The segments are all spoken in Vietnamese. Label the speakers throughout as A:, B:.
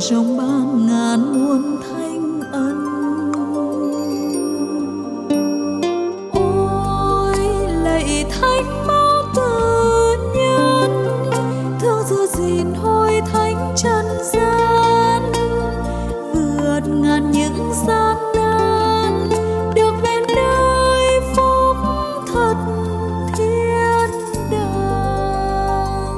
A: trong ban ngàn muôn thanh ân. Ôi lạy thánh mẫu tự nhân, thương giữ gìn hôi thánh trần gian, vượt ngàn những gian nan, được về nơi phúc thật thiên đàng.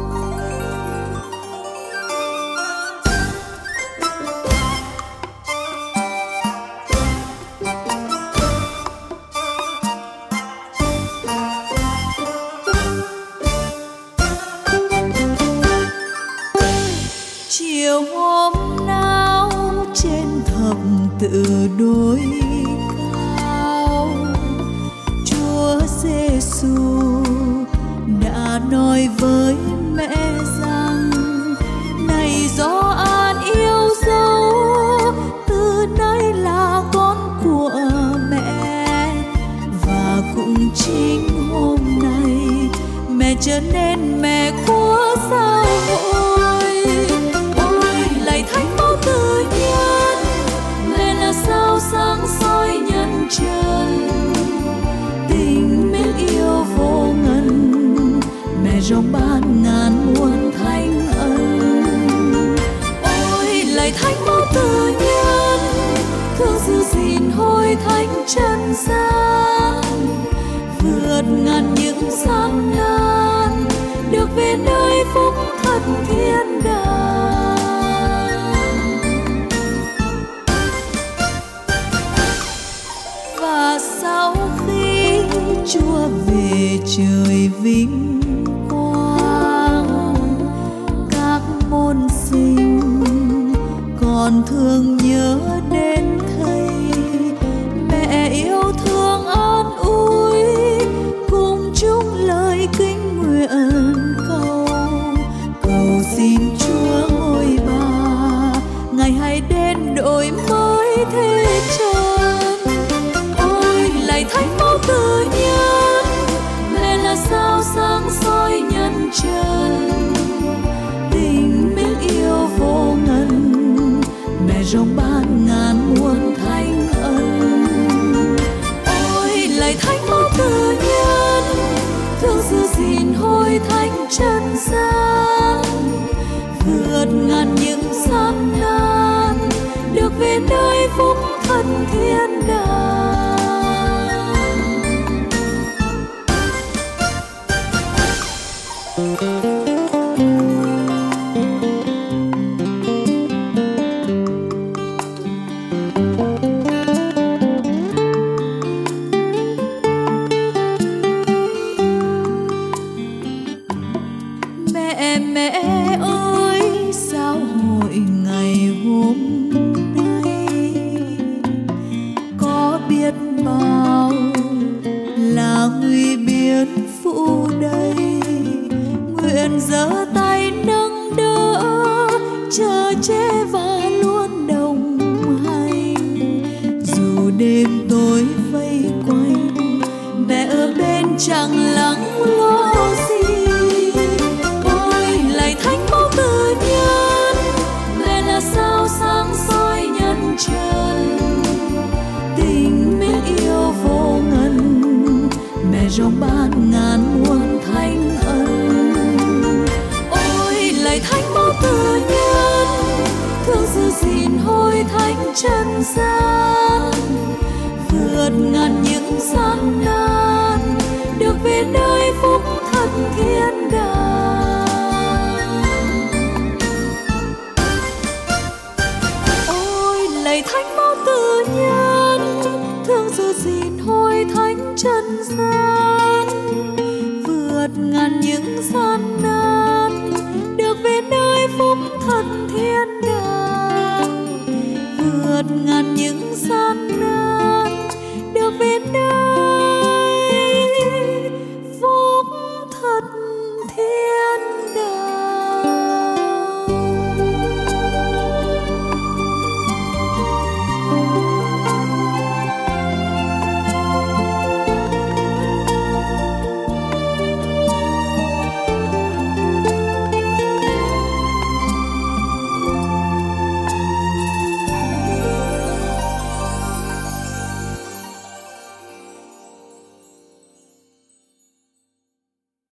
A: Chiều hôm nào trên thập tự đối cao, Chúa Giêsu đã nói với mẹ rằng: này Gioan yêu dấu, từ nay là con của mẹ. Và cũng chính hôm nay mẹ trở nên mẹ của giáo hội. Ôi lạy thánh mẫu tự nhân, mẹ là sao sáng soi nhân trần, tình mến yêu vô ngần, mẹ rộng ban ngàn muôn thanh ân. Ôi lạy thánh mẫu tự nhân, thương giữ gìn hôi thánh trần gian, vượt ngàn những gian nan, được về nơi phúc thật thiên đàng. Và sau khi Chúa về trời vinh quang, các môn sinh còn thương nhớ đến Thầy. Mẹ yêu thương an ủi, cùng chung lời kính nguyện cầu. Cầu xin Chúa ngôi Bà, ngày hay đến đổi mới thế trần. Ôi lạy thánh mẫu tự nhân, mẹ là sao sáng soi nhân trần, tình mến yêu vô ngần, mẹ rộng ban ngàn muôn thanh ân. Ôi lạy thánh mẫu tự nhân, thương giữ gìn hôi thánh trần gian, vượt ngàn những gian nan, được về nơi phúc thật thiên đàng. Mẹ ơi, giáo hội ngày hôm nay có biết bao là nguy biến phụ đầy. Nguyện giơ tay nâng đỡ, chở che và luôn đồng hành. Dù đêm tối vây quanh, mẹ ở bên chẳng lắng lo gì. Ôi lạy thánh mẫu tự nhân, mẹ là sao sáng soi nhân trần, tình mến yêu vô ngần, mẹ rộng ban ngàn muôn thanh ân. Ôi lạy thánh mẫu tự nhân, thương giữ gìn hôi thánh trần gian, vượt ngàn những gian nan, được về nơi phúc thật thiên đàng. Ôi lạy thánh mẫu tự nhân, thương giữ gìn hôi thánh trần gian, vượt ngàn những gian nan, được về nơi phúc thật thiên đàng. Vượt ngàn những gian nan, được về nơi